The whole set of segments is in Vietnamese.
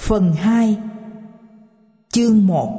Phần 2. Chương 1.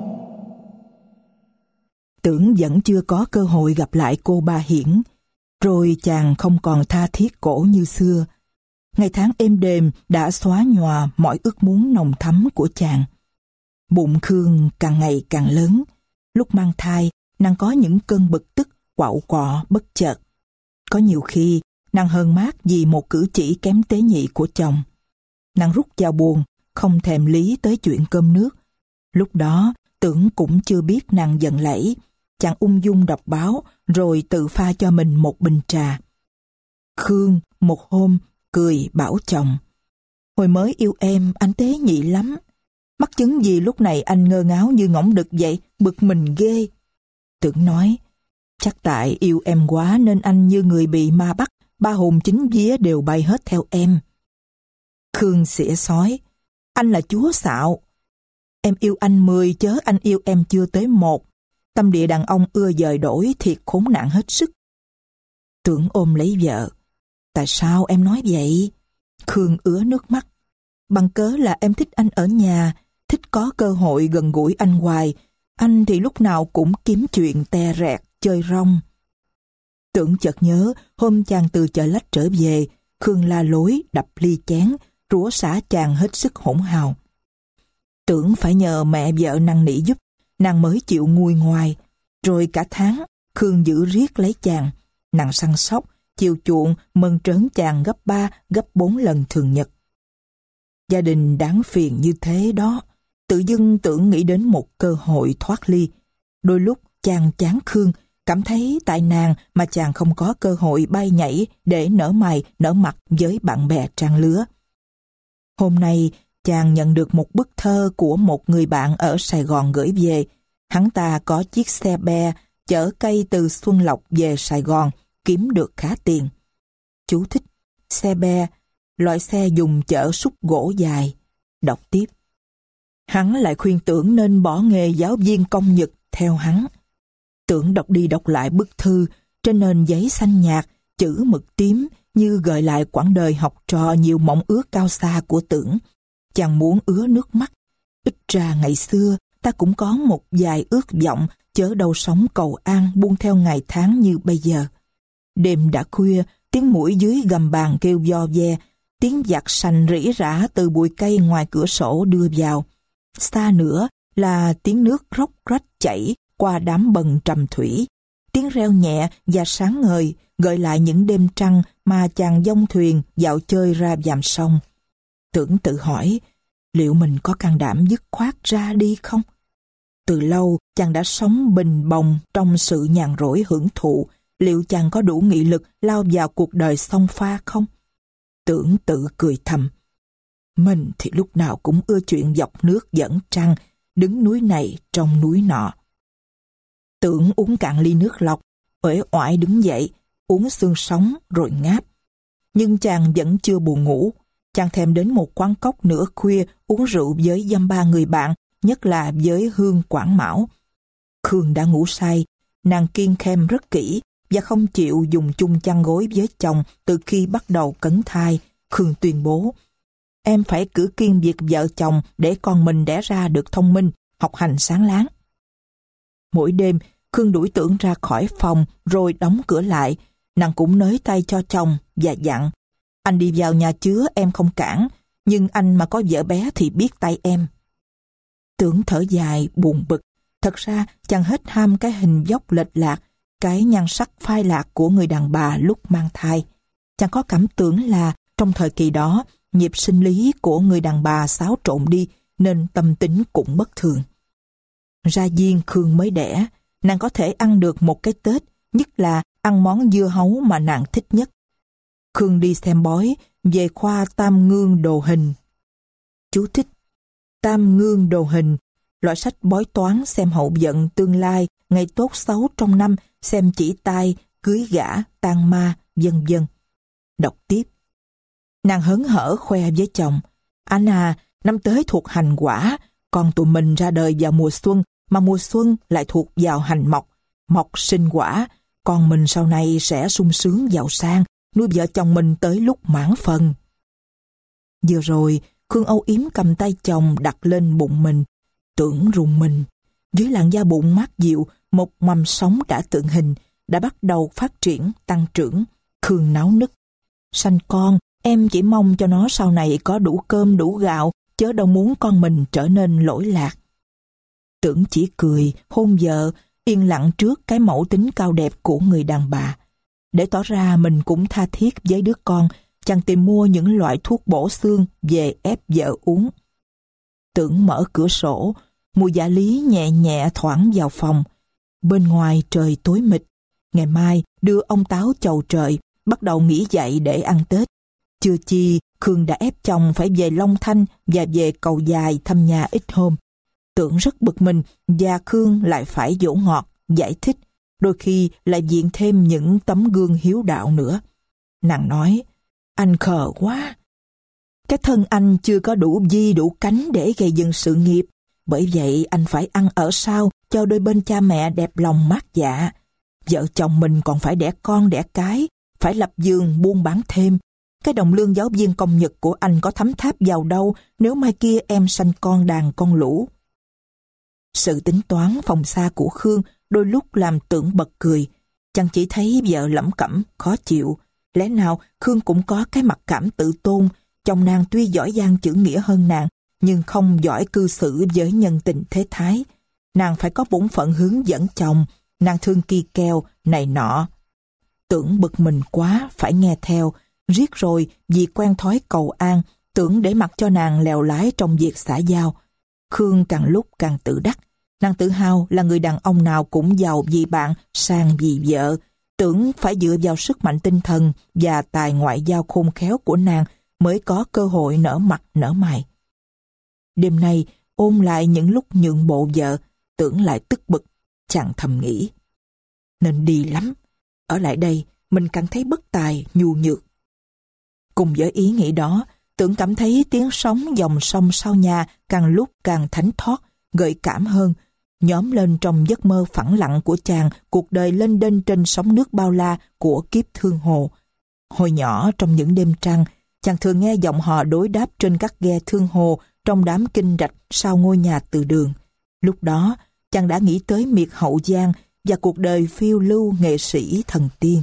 Tưởng vẫn chưa có cơ hội gặp lại cô Ba Hiển, rồi chàng không còn tha thiết cổ như xưa. Ngày tháng êm đềm đã xóa nhòa mọi ước muốn nồng thắm của chàng. Bụng Khương càng ngày càng lớn. Lúc mang thai, nàng có những cơn bực tức quạo quọ bất chợt. Có nhiều khi, nàng hờn mát vì một cử chỉ kém tế nhị của chồng. Nàng rút vào buồng, không thèm lý tới chuyện cơm nước. Lúc đó, Tưởng cũng chưa biết nàng giận lẫy. Chàng ung dung đọc báo, rồi tự pha cho mình một bình trà. Khương một hôm cười bảo chồng: "Hồi mới yêu em, anh tế nhị lắm. Mắc chứng gì lúc này anh ngơ ngáo như ngỗng đực vậy, bực mình ghê." Tưởng nói: "Chắc tại yêu em quá nên anh như người bị ma bắt, ba hồn chín vía đều bay hết theo em." Khương xỉa xói: "Anh là chúa xạo. Em yêu anh 10 chớ anh yêu em chưa tới 1. Tâm địa đàn ông ưa dời đổi thiệt khốn nạn hết sức." Tưởng ôm lấy vợ: "Tại sao em nói vậy?" Khương ứa nước mắt: "Bằng cớ là em thích anh ở nhà, thích có cơ hội gần gũi anh hoài. Anh thì lúc nào cũng kiếm chuyện te rẹt, chơi rong." Tưởng chợt nhớ hôm chàng từ chợ lách trở về, Khương la lối đập ly chén, rủa xả chàng hết sức hỗn hào. Tưởng phải nhờ mẹ vợ năn nỉ giúp, nàng mới chịu nguôi ngoai. Rồi cả tháng, Khương giữ riết lấy chàng. Nàng săn sóc, chiều chuộng, mơn trớn chàng gấp 3, gấp 4 lần thường nhật. Gia đình đáng phiền như thế đó. Tự dưng Tưởng nghĩ đến một cơ hội thoát ly. Đôi lúc chàng chán Khương, cảm thấy tại nàng mà chàng không có cơ hội bay nhảy để nở mày nở mặt với bạn bè trang lứa. Hôm nay, chàng nhận được một bức thơ của một người bạn ở Sài Gòn gửi về. Hắn ta có chiếc xe be chở cây từ Xuân Lộc về Sài Gòn, kiếm được khá tiền. Chú thích: xe be, loại xe dùng chở xúc gỗ dài. Đọc tiếp. Hắn lại khuyên Tưởng nên bỏ nghề giáo viên công nhật theo hắn. Tưởng đọc đi đọc lại bức thư, trên nền giấy xanh nhạt, chữ mực tím như gợi lại quãng đời học trò nhiều mộng ước cao xa của Tưởng. Chàng muốn ứa nước mắt. Ít ra ngày xưa ta cũng có một vài ước vọng, chớ đâu sống cầu an buông theo ngày tháng như bây giờ. Đêm đã khuya, tiếng muỗi dưới gầm bàn kêu vo ve, tiếng giặc sành rỉ rả từ bụi cây ngoài cửa sổ đưa vào. Xa nữa là tiếng nước róc rách chảy qua đám bần trầm thủy. Tiếng reo nhẹ và sáng ngời gợi lại những đêm trăng mà chàng dông thuyền dạo chơi ra vàm sông. Tưởng tự hỏi, liệu mình có can đảm dứt khoát ra đi không? Từ lâu chàng đã sống bình bồng trong sự nhàn rỗi hưởng thụ, liệu chàng có đủ nghị lực lao vào cuộc đời xông pha không? Tưởng tự cười thầm, mình thì lúc nào cũng ưa chuyện dọc nước dẫn trăng, đứng núi này trong núi nọ. Tưởng uống cạn ly nước lọc, uể oải đứng dậy, uống xương sống rồi ngáp. Nhưng chàng vẫn chưa buồn ngủ. Chàng thèm đến một quán cóc nửa khuya uống rượu với dăm ba người bạn, nhất là với Hương Quảng Mão. Khương đã ngủ say, nàng kiêng khem rất kỹ và không chịu dùng chung chăn gối với chồng từ khi bắt đầu cấn thai. Khương tuyên bố, em phải cử kiêng việc vợ chồng để con mình đẻ ra được thông minh, học hành sáng láng. Mỗi đêm, Khương đuổi Tưởng ra khỏi phòng rồi đóng cửa lại. Nàng cũng nới tay cho chồng và dặn, anh đi vào nhà chứa em không cản, nhưng anh mà có vợ bé thì biết tay em. Tưởng thở dài buồn bực. Thật ra chàng hết ham cái hình dốc lệch lạc, cái nhan sắc phai lạc của người đàn bà lúc mang thai. Chàng có cảm tưởng là trong thời kỳ đó, nhịp sinh lý của người đàn bà xáo trộn đi nên tâm tính cũng bất thường. Ra viên Khương mới đẻ, nàng có thể ăn được một cái Tết, nhất là ăn món dưa hấu mà nàng thích nhất. Khương đi xem bói về khoa Tam Ngương Đồ Hình. Chú thích: Tam Ngương Đồ Hình, loại sách bói toán xem hậu vận tương lai, ngày tốt xấu trong năm, xem chỉ tai, cưới gả, tang ma, vân vân. Đọc tiếp. Nàng hớn hở khoe với chồng, anh à, năm tới thuộc hành quả, con tụi mình ra đời vào mùa xuân, mà mùa xuân lại thuộc vào hành mộc, mộc sinh quả, con mình sau này sẽ sung sướng giàu sang, nuôi vợ chồng mình tới lúc mãn phần. Vừa rồi, Khương âu yếm cầm tay chồng đặt lên bụng mình. Tưởng rùng mình. Dưới làn da bụng mát dịu, một mầm sống đã tượng hình, đã bắt đầu phát triển, tăng trưởng. Khương náo nức. Sanh con, em chỉ mong cho nó sau này có đủ cơm đủ gạo, chớ đâu muốn con mình trở nên lỗi lạc. Tưởng chỉ cười, hôn vợ, yên lặng trước cái mẫu tính cao đẹp của người đàn bà. Để tỏ ra mình cũng tha thiết với đứa con, chàng tìm mua những loại thuốc bổ xương về ép vợ uống. Tưởng mở cửa sổ, mùi dạ lý nhẹ nhẹ thoảng vào phòng. Bên ngoài trời tối mịt. Ngày mai đưa ông táo chầu trời, bắt đầu nghỉ dậy để ăn Tết. Chưa chi, Khương đã ép chồng phải về Long Thanh và về Cầu Dài thăm nhà ít hôm. Tưởng rất bực mình và Khương lại phải dỗ ngọt, giải thích, đôi khi lại viện thêm những tấm gương hiếu đạo nữa. Nàng nói, anh khờ quá. Cái thân anh chưa có đủ vi đủ cánh để gây dựng sự nghiệp. Bởi vậy anh phải ăn ở sao cho đôi bên cha mẹ đẹp lòng mát dạ. Vợ chồng mình còn phải đẻ con đẻ cái, phải lập vườn buôn bán thêm. Cái đồng lương giáo viên công nhật của anh có thấm tháp vào đâu nếu mai kia em sanh con đàn con lũ. Sự tính toán phòng xa của Khương đôi lúc làm Tưởng bật cười. Chàng chỉ thấy vợ lẩm cẩm, khó chịu. Lẽ nào Khương cũng có cái mặc cảm tự tôn. Chồng nàng tuy giỏi giang chữ nghĩa hơn nàng, nhưng không giỏi cư xử với nhân tình thế thái. Nàng phải có bổn phận hướng dẫn chồng, nàng thương kỳ kèo, này nọ. Tưởng bực mình quá, phải nghe theo. Riết rồi, vì quen thói cầu an, Tưởng để mặc cho nàng lèo lái trong việc xã giao. Khương càng lúc càng tự đắc. Nàng tự hào là người đàn ông nào cũng giàu vì bạn, sang vì vợ. Tưởng phải dựa vào sức mạnh tinh thần và tài ngoại giao khôn khéo của nàng mới có cơ hội nở mặt nở mày. Đêm nay, ôn lại những lúc nhượng bộ vợ, Tưởng lại tức bực, chàng thầm nghĩ. Nên đi lắm, ở lại đây mình cảm thấy bất tài, nhu nhược. Cùng với ý nghĩ đó, Tưởng cảm thấy tiếng sóng dòng sông sau nhà càng lúc càng thánh thót, gợi cảm hơn, nhóm lên trong giấc mơ phẳng lặng của chàng cuộc đời lênh đênh trên sóng nước bao la của kiếp thương hồ. Hồi nhỏ trong những đêm trăng, chàng thường nghe giọng họ đối đáp trên các ghe thương hồ trong đám kinh rạch sau ngôi nhà từ đường. Lúc đó, chàng đã nghĩ tới miệt Hậu Giang và cuộc đời phiêu lưu nghệ sĩ thần tiên.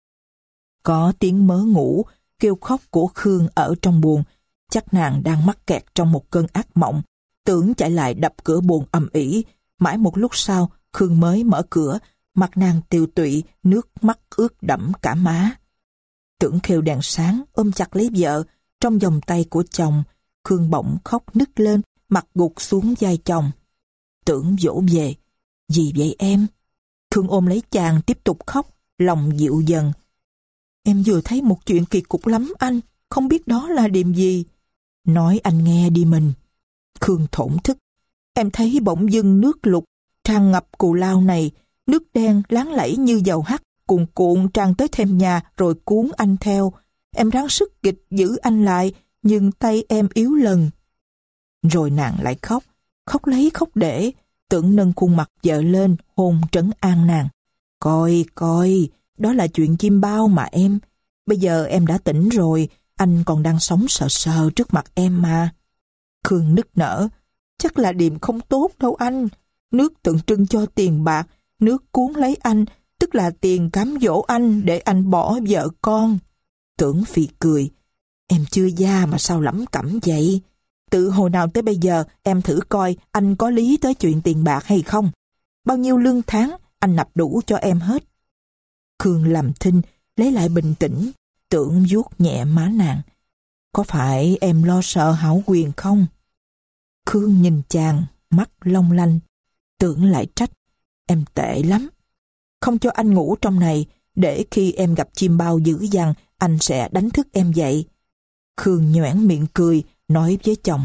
Có tiếng mớ ngủ, kêu khóc của Khương ở trong buồng. Chắc nàng đang mắc kẹt trong một cơn ác mộng. Tưởng chạy lại đập cửa buồng ầm ĩ. Mãi một lúc sau, Khương mới mở cửa, mặt nàng tiều tụy, nước mắt ướt đẫm cả má. Tưởng khều đèn sáng, ôm chặt lấy vợ, trong vòng tay của chồng. Khương bỗng khóc nức lên, mặt gục xuống vai chồng. Tưởng dỗ về. Gì vậy em? Khương ôm lấy chàng tiếp tục khóc, lòng dịu dần. Em vừa thấy một chuyện kỳ cục lắm anh, không biết đó là điềm gì. Nói anh nghe đi mình. Khương thổn thức. Em thấy bỗng dưng nước lục tràn ngập cù lao này, nước đen láng lẫy như dầu hắt, cuồn cuộn tràn tới thềm nhà rồi cuốn anh theo. Em ráng sức kịch giữ anh lại, nhưng tay em yếu lần. Rồi nàng lại khóc, khóc lấy khóc để. Tưởng nâng khuôn mặt vợ lên, hôn trấn an nàng. Coi, coi, đó là chuyện chim bao mà em. Bây giờ em đã tỉnh rồi, anh còn đang sống sờ sờ trước mặt em mà. Khương nức nở. Chắc là điềm không tốt đâu anh. Nước tượng trưng cho tiền bạc, nước cuốn lấy anh, tức là tiền cám dỗ anh để anh bỏ vợ con. Tưởng phì cười. Em chưa già mà sao lẩm cẩm vậy? Từ hồi nào tới bây giờ em thử coi anh có lý tới chuyện tiền bạc hay không? Bao nhiêu lương tháng anh nạp đủ cho em hết. Khương làm thinh, lấy lại bình tĩnh. Tưởng vuốt nhẹ má nàng. Có phải em lo sợ hão quyền không? Khương nhìn chàng, mắt long lanh. Tưởng lại trách. Em tệ lắm. Không cho anh ngủ trong này, để khi em gặp chim bao dữ dằn, anh sẽ đánh thức em dậy. Khương nhoẻn miệng cười, nói với chồng.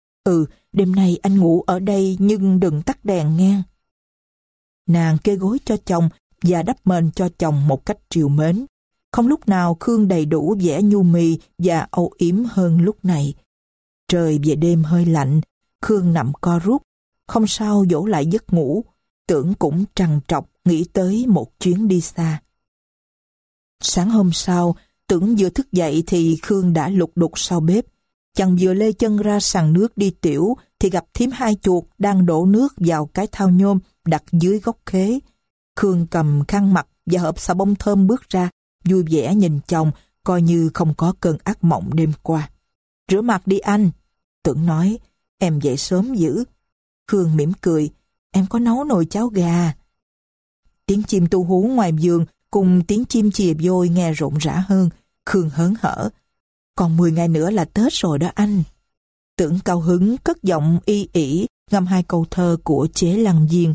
Đêm nay anh ngủ ở đây nhưng đừng tắt đèn nghe. Nàng kê gối cho chồng và đắp mền cho chồng một cách trìu mến. Không lúc nào Khương đầy đủ vẻ nhu mì và âu yếm hơn lúc này. Trời về đêm hơi lạnh, Khương nằm co rút, không sao dỗ lại giấc ngủ. Tưởng cũng trằn trọc nghĩ tới một chuyến đi xa. Sáng hôm sau, Tưởng vừa thức dậy thì Khương đã lục đục sau bếp. Chàng vừa lê chân ra sàn nước đi tiểu thì gặp thím hai chuột đang đổ nước vào cái thau nhôm đặt dưới gốc khế. Khương cầm khăn mặt và hộp xà bông thơm bước ra, vui vẻ nhìn chồng, coi như không có cơn ác mộng đêm qua. Rửa mặt đi anh. Tưởng nói, em dậy sớm dữ. Khương mỉm cười, em có nấu nồi cháo gà. Tiếng chim tu hú ngoài vườn cùng tiếng chim chìa vôi nghe rộn rã hơn. Khương hớn hở. Còn 10 ngày nữa là Tết rồi đó anh. Tưởng cao hứng cất giọng y ỉ ngâm 2 câu thơ của Chế Lăng Viên.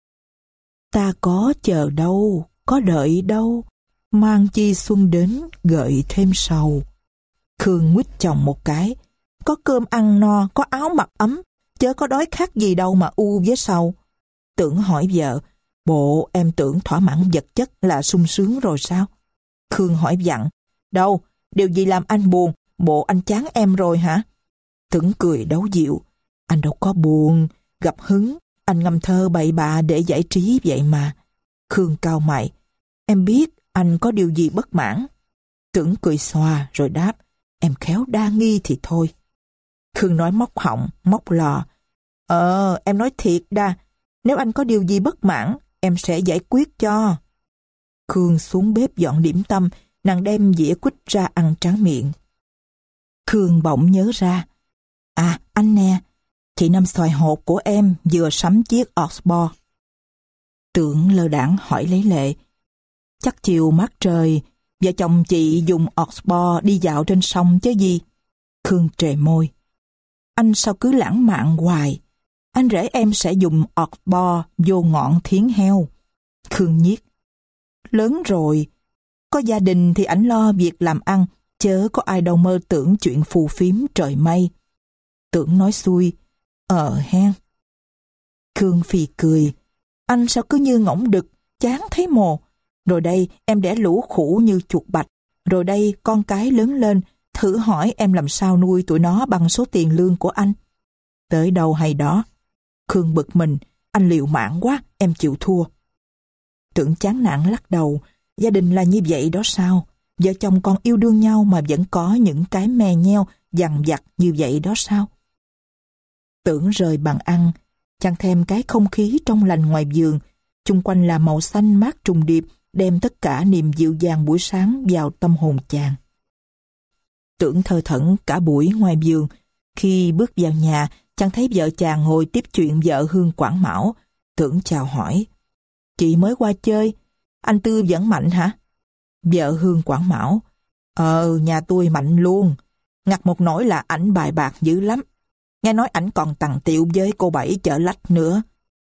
Ta có chờ đâu, có đợi đâu, mang chi xuân đến gợi thêm sầu. Khương nguýt chồng một cái. Có cơm ăn no, có áo mặc ấm, chớ có đói khát gì đâu mà u với sầu. Tưởng hỏi vợ, bộ em tưởng thỏa mãn vật chất là sung sướng rồi sao? Khương hỏi vặn, đâu, điều gì làm anh buồn, bộ anh chán em rồi hả? Tưởng cười đấu dịu, anh đâu có buồn, gặp hứng, anh ngâm thơ bậy bạ để giải trí vậy mà. Khương cau mày, em biết anh có điều gì bất mãn. Tưởng cười xòa rồi đáp, em khéo đa nghi thì thôi. Khương nói móc họng, móc lò. Em nói thiệt đa, nếu anh có điều gì bất mãn, em sẽ giải quyết cho. Khương xuống bếp dọn điểm tâm, nàng đem dĩa quýt ra ăn tráng miệng. Khương bỗng nhớ ra, à anh nè, chị Năm xoài hột của em vừa sắm chiếc Oxbow. Tưởng lơ đãng hỏi lấy lệ, chắc chiều mát trời, vợ chồng chị dùng Oxbow đi dạo trên sông chứ gì? Khương trề môi, anh sao cứ lãng mạn hoài, anh rể em sẽ dùng Oxbow vô ngọn thiến heo. Khương nhiếc, lớn rồi, có gia đình thì ảnh lo việc làm ăn, chớ có ai đâu mơ tưởng chuyện phù phiếm trời mây. Tưởng nói xuôi, hen. Khương phì cười, anh sao cứ như ngỗng đực, chán thấy mồ. Rồi đây em đẻ lũ khủ như chuột bạch, rồi đây con cái lớn lên, thử hỏi em làm sao nuôi tụi nó bằng số tiền lương của anh. Tới đâu hay đó. Khương bực mình, anh liều mạng quá, em chịu thua. Tưởng chán nản lắc đầu, gia đình là như vậy đó sao? Vợ chồng còn yêu đương nhau mà vẫn có những cái mè nheo, dằn vặt như vậy đó sao? Tưởng rời bàn ăn, chàng thèm cái không khí trong lành ngoài vườn, chung quanh là màu xanh mát trùng điệp, đem tất cả niềm dịu dàng buổi sáng vào tâm hồn chàng. Tưởng thơ thẩn cả buổi ngoài vườn, khi bước vào nhà, chàng thấy vợ chàng ngồi tiếp chuyện vợ Hương Quảng Mão. Tưởng chào hỏi, chị mới qua chơi, anh Tư vẫn mạnh hả? Vợ Hương Quảng Mão, nhà tôi mạnh luôn, ngặt một nỗi là ảnh bài bạc dữ lắm. Nghe nói ảnh còn tằng tiệu với cô Bảy Chợ Lách nữa.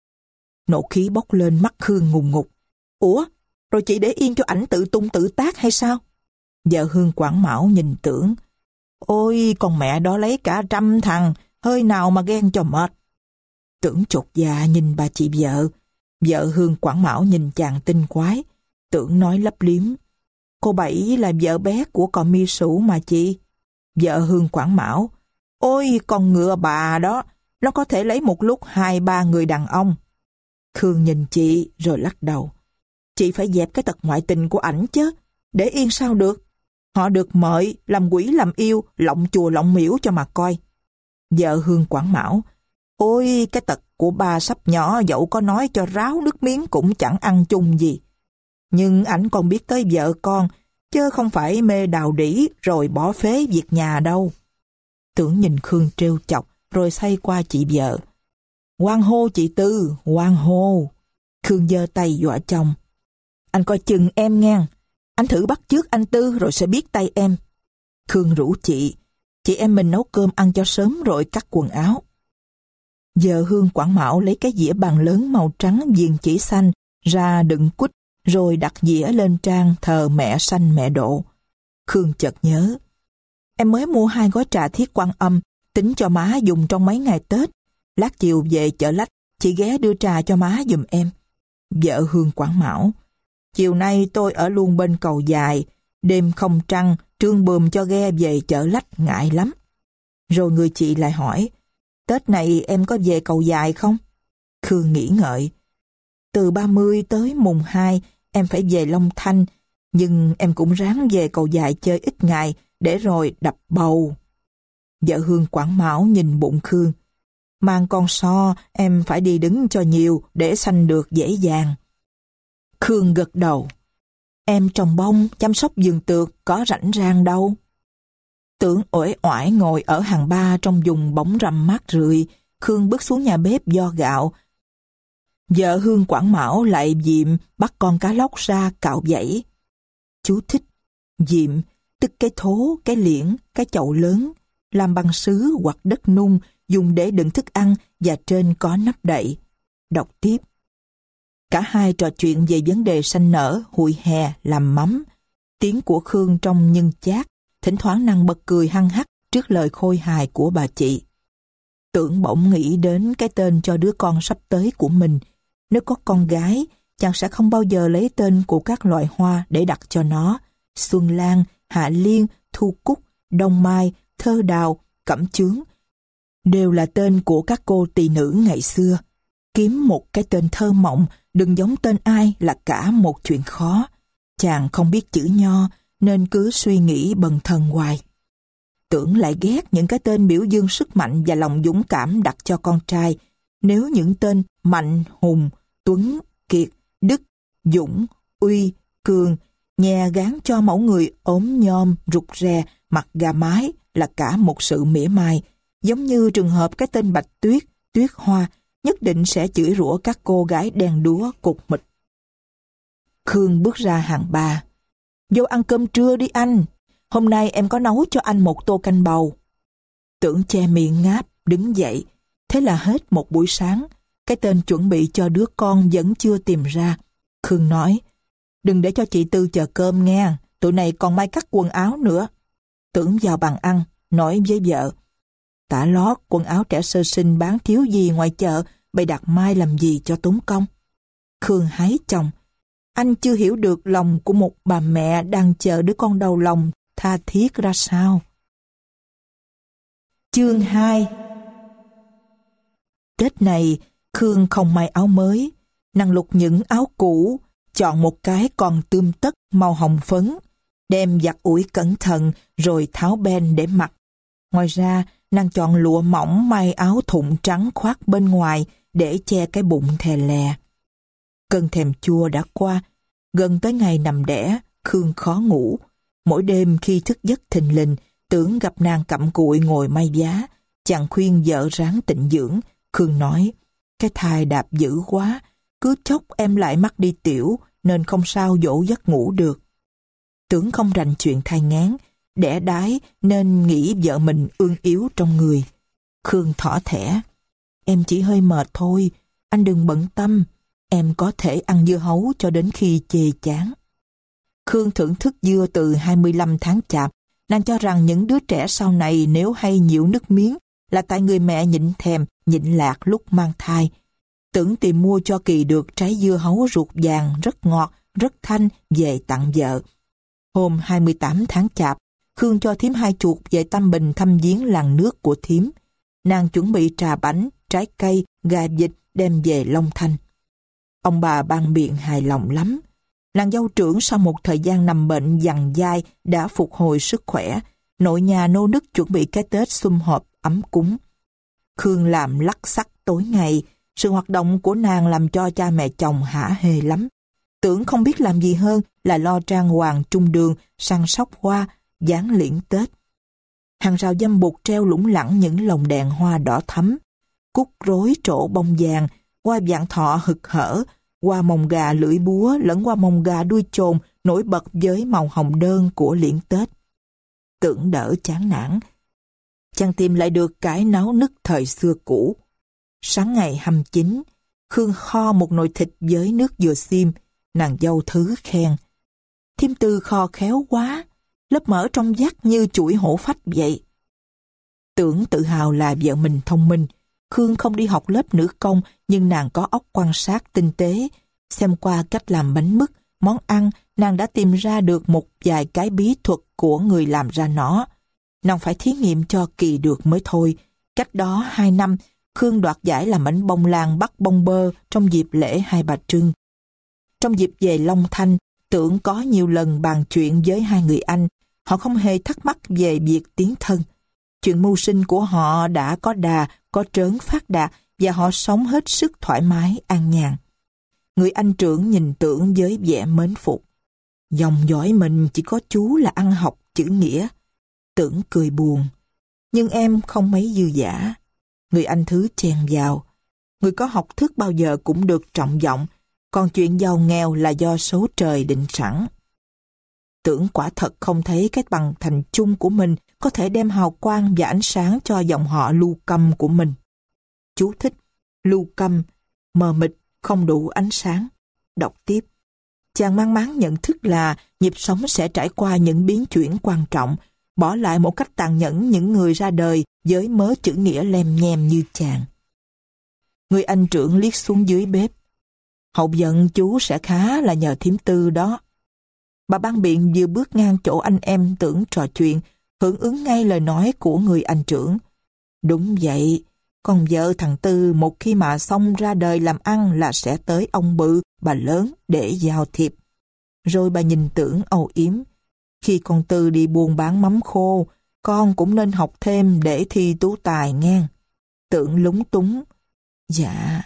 Nộ khí bốc lên, mắt Hương ngùng ngục. Ủa, rồi chị để yên cho ảnh tự tung tự tác hay sao? Vợ Hương Quảng Mão nhìn Tưởng. Ôi, con mẹ đó lấy cả 100 thằng, hơi nào mà ghen cho mệt. Tưởng chột dạ nhìn bà chị vợ. Vợ Hương Quảng Mão nhìn chàng tinh quái. Tưởng nói lấp liếm. Cô Bảy là vợ bé của cò mi sủ mà chị. Vợ Hương Quảng Mão. Ôi, con ngựa bà đó, nó có thể lấy một lúc 2-3 người đàn ông. Khương nhìn chị rồi lắc đầu. Chị phải dẹp cái tật ngoại tình của ảnh chứ, để yên sao được. Họ được mời làm quỷ làm yêu, lộng chùa lộng miễu cho mà coi. Vợ Hương Quảng Mão. Ôi, cái tật của bà sắp nhỏ dẫu có nói cho ráo nước miếng cũng chẳng ăn chung gì. Nhưng ảnh còn biết tới vợ con, chứ không phải mê đào đỉ rồi bỏ phế việc nhà đâu. Tưởng nhìn Khương trêu chọc, rồi xoay qua chị vợ. Hoan hô chị Tư, hoan hô. Khương giơ tay dọa chồng. Anh coi chừng em ngang, anh thử bắt chước anh Tư rồi sẽ biết tay em. Khương rủ chị em mình nấu cơm ăn cho sớm rồi cắt quần áo. Vợ Hương Quảng Mão lấy cái dĩa bàn lớn màu trắng viền chỉ xanh ra đựng quýt, rồi đặt dĩa lên trang thờ mẹ sanh mẹ độ. Khương chợt nhớ, em mới mua 2 gói trà Thiết Quan Âm, tính cho má dùng trong mấy ngày Tết. Lát chiều về Chợ Lách, chị ghé đưa trà cho má giùm em. Vợ Hương Quảng Mão, chiều nay tôi ở luôn bên cầu dài, đêm không trăng, trương bườm cho ghe về Chợ Lách ngại lắm. Rồi người chị lại hỏi, Tết này em có về cầu dài không? Khương nghĩ ngợi, từ 30 tới mùng 2 em phải về Long Thanh, nhưng em cũng ráng về cầu dài chơi ít ngày để rồi đập bầu. Vợ Hương Quảng Mão nhìn bụng Khương. Mang con so, em phải đi đứng cho nhiều để sanh được dễ dàng. Khương gật đầu. Em trồng bông, chăm sóc vườn tược, có rảnh rang đâu. Tưởng uể oải ngồi ở hàng ba trong vùng bóng râm mát rượi. Khương bước xuống nhà bếp vo gạo. Vợ Hương Quảng Mão lại Diệm bắt con cá lóc ra cạo dãy. Chú thích: Diệm, tức cái thố, cái liễn, cái chậu lớn, làm bằng sứ hoặc đất nung, dùng để đựng thức ăn và trên có nắp đậy. Đọc tiếp. Cả hai trò chuyện về vấn đề sanh nở, hụi hè, làm mắm. Tiếng của Khương trông nhân chát, thỉnh thoảng nàng bật cười hăng hắc trước lời khôi hài của bà chị. Tưởng bỗng nghĩ đến cái tên cho đứa con sắp tới của mình. Nếu có con gái, chàng sẽ không bao giờ lấy tên của các loại hoa để đặt cho nó. Xuân Lan, Hạ Liên, Thu Cúc, Đông Mai, Thơ Đào, Cẩm Chướng đều là tên của các cô tỳ nữ ngày xưa. Kiếm một cái tên thơ mộng, đừng giống tên ai là cả một chuyện khó. Chàng không biết chữ Nho nên cứ suy nghĩ bần thần hoài. Tưởng lại ghét những cái tên biểu dương sức mạnh và lòng dũng cảm đặt cho con trai. Nếu những tên Mạnh, Hùng, Tuấn, Kiệt, Đức, Dũng, Uy, Cường nghe gán cho mẫu người ốm nhom, rụt rè, mặt gà mái là cả một sự mỉa mai. Giống như trường hợp cái tên Bạch Tuyết, Tuyết Hoa nhất định sẽ chửi rủa các cô gái đen đúa cục mịch. Khương bước ra hàng ba. Vô ăn cơm trưa đi anh. Hôm nay em có nấu cho anh một tô canh bầu. Tưởng che miệng ngáp, đứng dậy. Thế là hết một buổi sáng. Cái tên chuẩn bị cho đứa con vẫn chưa tìm ra. Khương nói, đừng để cho chị Tư chờ cơm nghe. Tụi này còn may cắt quần áo nữa. Tưởng vào bàn ăn, nói với vợ, tả lót, quần áo trẻ sơ sinh bán thiếu gì ngoài chợ, bày đặt mai làm gì cho tốn công. Khương hái chồng, anh chưa hiểu được lòng của một bà mẹ đang chờ đứa con đầu lòng tha thiết ra sao. Chương 2. Tết này, Khương không may áo mới. Nàng lục những áo cũ, chọn một cái còn tươm tất màu hồng phấn, đem giặt ủi cẩn thận rồi tháo ben để mặc. Ngoài ra, nàng chọn lụa mỏng may áo thụng trắng khoác bên ngoài để che cái bụng thè lè. Cơn thèm chua đã qua, gần tới ngày nằm đẻ, Khương khó ngủ. Mỗi đêm khi thức giấc thình lình, Tưởng gặp nàng cặm cụi ngồi may vá. Chàng khuyên vợ ráng tịnh dưỡng. Khương nói, cái thai đạp dữ quá, cứ chốc em lại mắc đi tiểu, nên không sao dỗ giấc ngủ được. Tưởng không rành chuyện thai nghén, đẻ đái nên nghĩ vợ mình ương yếu trong người. Khương thỏ thẻ, em chỉ hơi mệt thôi, anh đừng bận tâm, em có thể ăn dưa hấu cho đến khi chê chán. Khương thưởng thức dưa từ 25 tháng chạp, nàng cho rằng những đứa trẻ sau này nếu hay nhiễu nước miếng là tại người mẹ nhịn thèm, nhịn lạc lúc mang thai. Tưởng tìm mua cho Kỳ được trái dưa hấu ruột vàng rất ngọt, rất thanh về tặng vợ. Hôm 28 tháng chạp, Khương cho thím hai chuột về Tam Bình thăm viếng làng nước của thím. Nàng chuẩn bị trà bánh, trái cây, gà vịt đem về Long Thanh. Ông bà ban biện hài lòng lắm. Nàng dâu trưởng sau một thời gian nằm bệnh dằn dai đã phục hồi sức khỏe. Nội nhà nô nức chuẩn bị cái Tết sum họp ấm cúng. Khương làm lắc xắc tối ngày. Sự hoạt động của nàng làm cho cha mẹ chồng hả hê lắm. Tưởng không biết làm gì hơn là lo trang hoàng trung đường, săn sóc hoa, dán liễn Tết. Hàng rào dăm bụt treo lủng lẳng những lồng đèn hoa đỏ thắm. Cúc rối trổ bông vàng, hoa vạn thọ hực hở, hoa mồng gà lưỡi búa lẫn hoa mồng gà đuôi chồn nổi bật với màu hồng đơn của liễn Tết. Tưởng đỡ chán nản. Chàng tìm lại được cái náo nức thời xưa cũ. Sáng ngày 29, Khương kho một nồi thịt với nước dừa xiêm, nàng dâu Thứ khen. Thím Tư kho khéo quá, lớp mỡ trong vắt như chuỗi hổ phách vậy. Tưởng tự hào là vợ mình thông minh. Khương không đi học lớp nữ công, nhưng nàng có óc quan sát tinh tế. Xem qua cách làm bánh mứt, món ăn, nàng đã tìm ra được một vài cái bí thuật của người làm ra nó. Nàng phải thí nghiệm cho Kỳ được mới thôi. Cách đó 2 năm, Khương đoạt giải làm bánh bông lan bắt bông bơ trong dịp lễ Hai Bà Trưng. Trong dịp về Long Thanh, Tưởng có nhiều lần bàn chuyện với hai người anh. Họ không hề thắc mắc về việc tiến thân. Chuyện mưu sinh của họ đã có đà, có trớn phát đạt và họ sống hết sức thoải mái, an nhàn. Người anh trưởng nhìn Tưởng với vẻ mến phục. Dòng dõi mình chỉ có chú là ăn học chữ nghĩa. Tưởng cười buồn. Nhưng em không mấy dư dả. Người anh thứ chen vào. Người có học thức bao giờ cũng được trọng vọng, còn chuyện giàu nghèo là do số trời định sẵn. Tưởng quả thật không thấy cái bằng thành chung của mình có thể đem hào quang và ánh sáng cho dòng họ Lưu Câm của mình. Chú thích: Lưu Câm, mờ mịt, không đủ ánh sáng. Đọc tiếp. Chàng mang máng nhận thức là nhịp sống sẽ trải qua những biến chuyển quan trọng, bỏ lại một cách tàn nhẫn những người ra đời với mớ chữ nghĩa lem nhem như chàng. Người anh trưởng liếc xuống dưới bếp. Hậu giận chú sẽ khá là nhờ thím Tư đó. Bà Ban Biện vừa bước ngang chỗ anh em Tưởng trò chuyện, hưởng ứng ngay lời nói của người anh trưởng. Đúng vậy, con vợ thằng Tư một khi mà xong ra đời làm ăn là sẽ tới ông Bự, bà lớn để giao thiệp. Rồi bà nhìn Tưởng âu yếm. Khi con Tư đi buôn bán mắm khô, con cũng nên học thêm để thi tú tài nghe. Tưởng lúng túng. Dạ.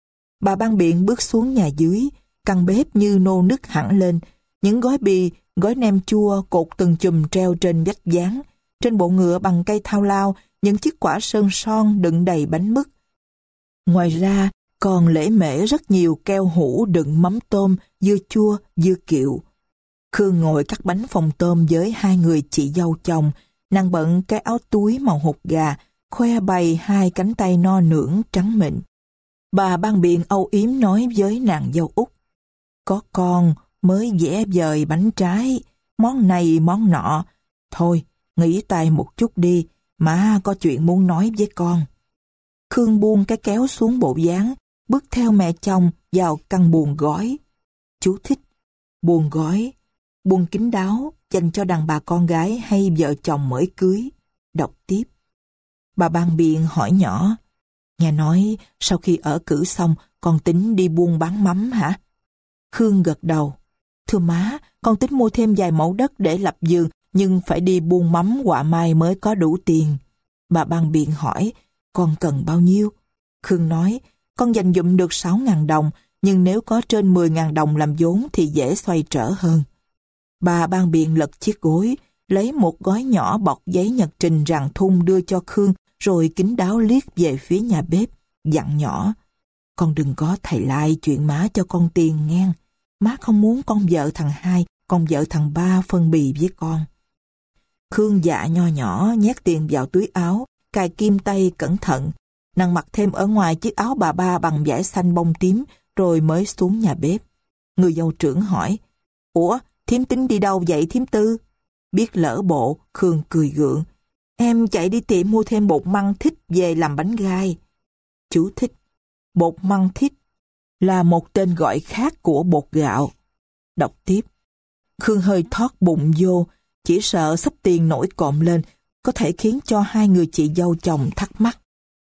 Bà Ban Biện bước xuống nhà dưới, căn bếp như nô nức hẳn lên. Những gói bì, gói nem chua cột từng chùm treo trên vách dán. Trên bộ ngựa bằng cây thao lao, những chiếc quả sơn son đựng đầy bánh mứt. Ngoài ra, còn lễ mễ rất nhiều keo hũ đựng mắm tôm, dưa chua, dưa kiệu. Khương ngồi cắt bánh phồng tôm với hai người chị dâu chồng, nàng bận cái áo túi màu hột gà, khoe bày hai cánh tay no nưởng trắng mịn. Bà Ban Biện âu yếm nói với nàng dâu út: Có con mới vẽ vời bánh trái, món này món nọ. Thôi, nghỉ tay một chút đi, má có chuyện muốn nói với con. Khương buông cái kéo xuống bộ dáng, bước theo mẹ chồng vào căn buồng gói. Chú thích: buồng gói, buồng kín đáo dành cho đàn bà con gái hay vợ chồng mới cưới. Đọc tiếp. Bà Ban Biện hỏi nhỏ: Nghe nói sau khi ở cử xong con tính đi buôn bán mắm hả? Khương gật đầu. Thưa má, con tính mua thêm vài mẫu đất để lập vườn, nhưng phải đi buôn mắm họa mai mới có đủ tiền. Bà Ban Biện hỏi: Con cần bao nhiêu? Khương nói: Con dành dụm được 6.000 đồng, nhưng nếu có trên 10.000 đồng làm vốn thì dễ xoay trở hơn. Bà Ban Biện lật chiếc gối, lấy một gói nhỏ bọc giấy nhật trình ràng thun đưa cho Khương, rồi kín đáo liếc về phía nhà bếp, dặn nhỏ: Con đừng có thầy lai chuyện má cho con tiền nghe. Má không muốn con vợ thằng hai, con vợ thằng ba phân bì với con. Khương dạ nho nhỏ nhét tiền vào túi áo, cài kim tay cẩn thận. Nàng mặc thêm ở ngoài chiếc áo bà ba bằng vải xanh bông tím, rồi mới xuống nhà bếp. Người dâu trưởng hỏi: Ủa, thím tính đi đâu vậy thím Tư? Biết lỡ bộ, Khương cười gượng: Em chạy đi tiệm mua thêm bột măng thích về làm bánh gai. Chú thích: bột măng thích là một tên gọi khác của bột gạo. Đọc tiếp. Khương hơi thoát bụng vô, chỉ sợ xấp tiền nổi cộm lên, có thể khiến cho hai người chị dâu chồng thắc mắc.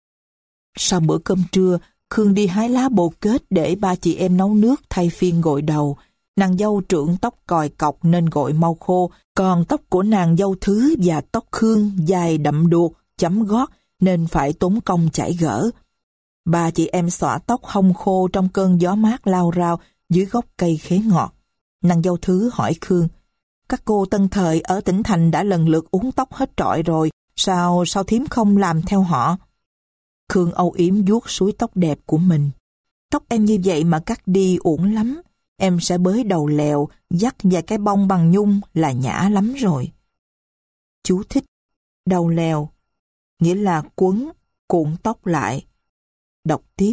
Sau bữa cơm trưa, Khương đi hái lá bồ kết để ba chị em nấu nước thay phiên gội đầu. Nàng dâu trưởng tóc còi cọc nên gội mau khô, còn tóc của nàng dâu thứ và tóc Khương dài đậm đuột, chấm gót nên phải tốn công chải gỡ. Ba chị em xõa tóc hông khô trong cơn gió mát lao rao dưới gốc cây khế ngọt. Nàng dâu thứ hỏi Khương: Các cô tân thời ở tỉnh thành đã lần lượt uống tóc hết trọi rồi, sao thím không làm theo họ? Khương âu yếm vuốt suối tóc đẹp của mình. Tóc em như vậy mà cắt đi uổng lắm. Em sẽ bới đầu lèo, dắt vài cái bông bằng nhung là nhã lắm rồi. Chú thích: đầu lèo nghĩa là quấn, cuộn tóc lại. Đọc tiếp.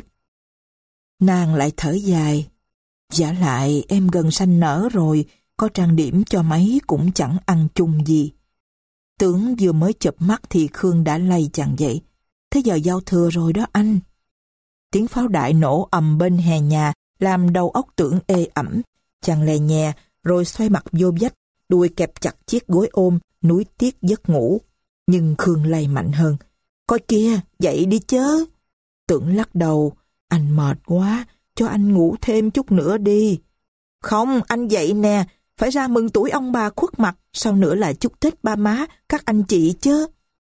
Nàng lại thở dài: Vả lại em gần sanh nở rồi, có trang điểm cho mấy cũng chẳng ăn chung gì. Tưởng vừa mới chợp mắt thì Khương đã lay chàng dậy: Thế giờ giao thừa rồi đó anh. Tiếng pháo đại nổ ầm bên hè nhà làm đầu óc Tưởng ê ẩm. Chàng lè nhè rồi xoay mặt vô vách, đuôi kẹp chặt chiếc gối ôm, nuối tiếc giấc ngủ. Nhưng Khương lay mạnh hơn: Coi kia, dậy đi chớ. Tưởng lắc đầu: Anh mệt quá, cho anh ngủ thêm chút nữa đi. Không, anh dậy nè, phải ra mừng tuổi ông bà khuất mặt, sau nữa là chúc Tết ba má, các anh chị chứ.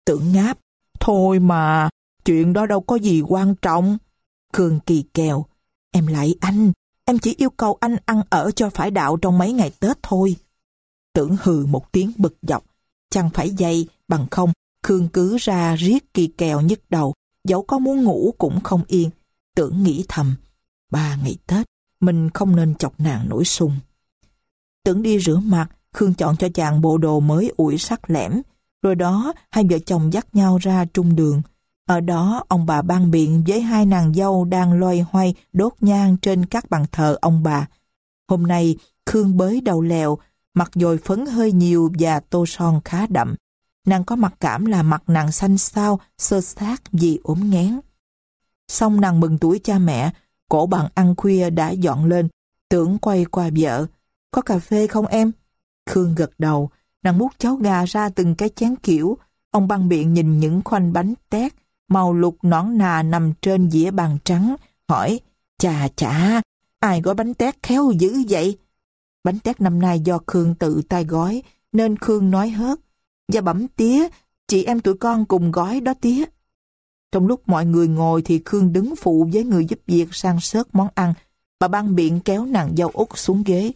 Tưởng ngáp. Thôi mà, chuyện đó đâu có gì quan trọng. Khương kỳ kèo. Em lạy anh, em chỉ yêu cầu anh ăn ở cho phải đạo trong mấy ngày Tết thôi. Tưởng hừ một tiếng bực dọc. Chẳng phải vậy, bằng không, Khương cứ ra riết kỳ kèo nhức đầu, dẫu có muốn ngủ cũng không yên. Tưởng nghĩ thầm, 3 ngày Tết, mình không nên chọc nàng nổi sung. Tưởng đi rửa mặt, Khương chọn cho chàng bộ đồ mới ủi sắc lẻm. Rồi đó, hai vợ chồng dắt nhau ra trung đường. Ở đó, ông bà ban biện với 2 nàng dâu đang loay hoay đốt nhang trên các bàn thờ ông bà. Hôm nay, Khương bới đầu lèo, mặt dồi phấn hơi nhiều và tô son khá đậm. Nàng có mặc cảm là mặt nàng xanh xao, xơ xác vì ốm nghén. Xong nàng mừng tuổi cha mẹ, cổ bàn ăn khuya đã dọn lên. Tưởng quay qua vợ, có cà phê không em? Khương gật đầu, nàng múc cháo gà ra từng cái chén kiểu. Ông băng biện nhìn những khoanh bánh tét, màu lục nõn nà nằm trên dĩa bàn trắng, hỏi, chà chà, ai gói bánh tét khéo dữ vậy? Bánh tét năm nay do Khương tự tay gói, nên Khương nói hớt. Dạ bẩm tía, chị em tụi con cùng gói đó tía. Trong lúc mọi người ngồi thì Khương đứng phụ với người giúp việc sang sớt món ăn. Bà băng biện kéo nàng dâu út xuống ghế.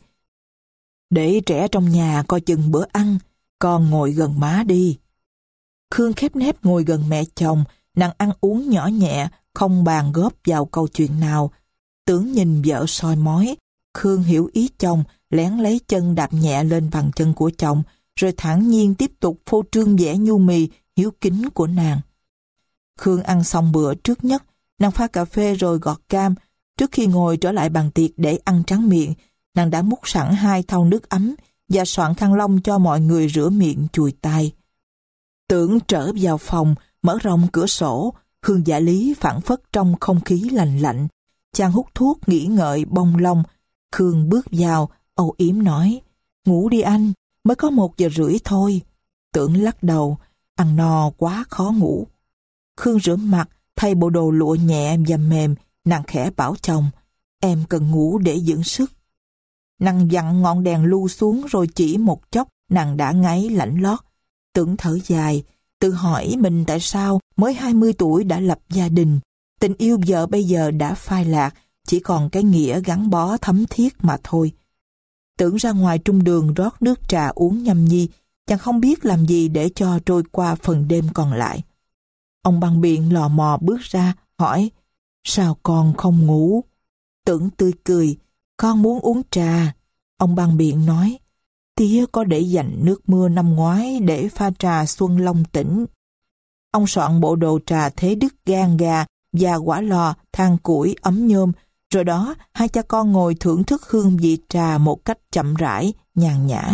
Để trẻ trong nhà coi chừng bữa ăn, con ngồi gần má đi. Khương khép nép ngồi gần mẹ chồng, nàng ăn uống nhỏ nhẹ, không bàn góp vào câu chuyện nào. Tưởng nhìn vợ soi mói, Khương hiểu ý chồng, lén lấy chân đạp nhẹ lên bàn chân của chồng, rồi thản nhiên tiếp tục phô trương vẻ nhu mì, hiếu kính của nàng. Khương ăn xong bữa trước nhất, nàng pha cà phê rồi gọt cam. Trước khi ngồi trở lại bàn tiệc để ăn tráng miệng, nàng đã múc sẵn 2 thau nước ấm và soạn khăn lông cho mọi người rửa miệng chùi tay. Tưởng trở vào phòng, mở rộng cửa sổ, hương dạ lý phảng phất trong không khí lành lạnh. Chàng hút thuốc nghĩ ngợi bông lông. Khương bước vào, âu yếm nói, ngủ đi anh, mới có 1:30 thôi. Tưởng lắc đầu, ăn no quá khó ngủ. Khương rửa mặt, thay bộ đồ lụa nhẹ và mềm, nàng khẽ bảo chồng, em cần ngủ để dưỡng sức. Nàng vặn ngọn đèn lu xuống rồi chỉ một chốc, nàng đã ngáy lạnh lót. Tưởng thở dài, tự hỏi mình tại sao mới 20 tuổi đã lập gia đình. Tình yêu vợ bây giờ đã phai lạc, chỉ còn cái nghĩa gắn bó thấm thiết mà thôi. Tưởng ra ngoài trung đường rót nước trà uống nhâm nhi, chàng không biết làm gì để cho trôi qua phần đêm còn lại. Ông băng biện lò mò bước ra, hỏi, sao con không ngủ? Tưởng tươi cười, con muốn uống trà. Ông băng biện nói, tía có để dành nước mưa năm ngoái để pha trà xuân long tỉnh. Ông soạn bộ đồ trà thế đức gan gà và quả lò, than củi, ấm nhôm. Rồi đó, hai cha con ngồi thưởng thức hương vị trà một cách chậm rãi, nhàn nhã.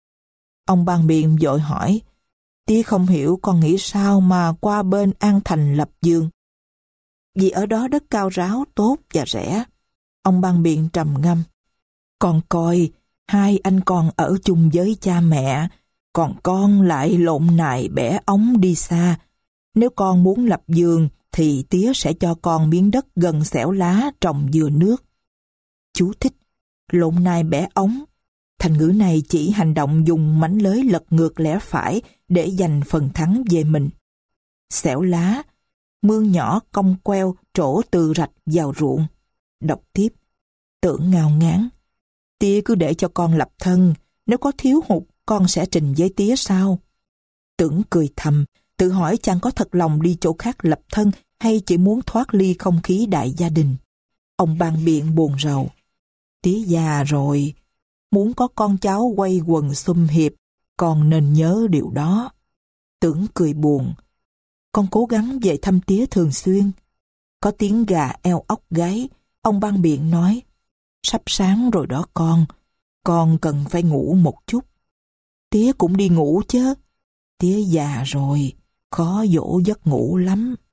Ông băng biện vội hỏi, tía không hiểu con nghĩ sao mà qua bên An Thành lập vườn. Vì ở đó đất cao ráo, tốt và rẻ. Ông băng biện trầm ngâm. Con coi, 2 anh con ở chung với cha mẹ, còn con lại lộn nài bẻ ống đi xa. Nếu con muốn lập vườn, thì tía sẽ cho con miếng đất gần xẻo lá trồng dừa nước. Chú thích, lộn nài bẻ ống. Thành ngữ này chỉ hành động dùng mánh lới lật ngược lẽ phải để giành phần thắng về mình. Xẻo lá, mương nhỏ cong queo trổ từ rạch vào ruộng. Đọc tiếp, Tưởng ngao ngán. Tía cứ để cho con lập thân, nếu có thiếu hụt con sẽ trình với tía sau. Tưởng cười thầm, tự hỏi chàng có thật lòng đi chỗ khác lập thân hay chỉ muốn thoát ly không khí đại gia đình. Ông băng biện buồn rầu. Tía già rồi, muốn có con cháu quay quần sum hiệp, con nên nhớ điều đó. Tưởng cười buồn. Con cố gắng về thăm tía thường xuyên. Có tiếng gà eo ốc gáy, ông băng biện nói, sắp sáng rồi đó con cần phải ngủ một chút. Tía cũng đi ngủ chứ. Tía già rồi, khó dỗ giấc ngủ lắm.